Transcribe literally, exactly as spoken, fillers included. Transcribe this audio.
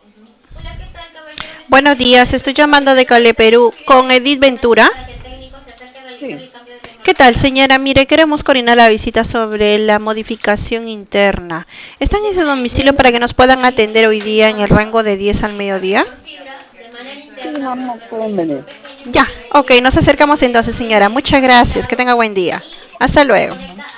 Buenos días, estoy llamando de Cali, Perú, con Edith Ventura. Sí, ¿Qué tal, señora? Mire, queremos coordinar la visita sobre la modificación interna. ¿Están en ese domicilio para que nos puedan atender hoy día en el rango de diez al mediodía? sí, normal, pueden venir. Ya, ok, nos acercamos entonces, señora. Muchas gracias, que tenga buen día. Hasta luego. Ujú.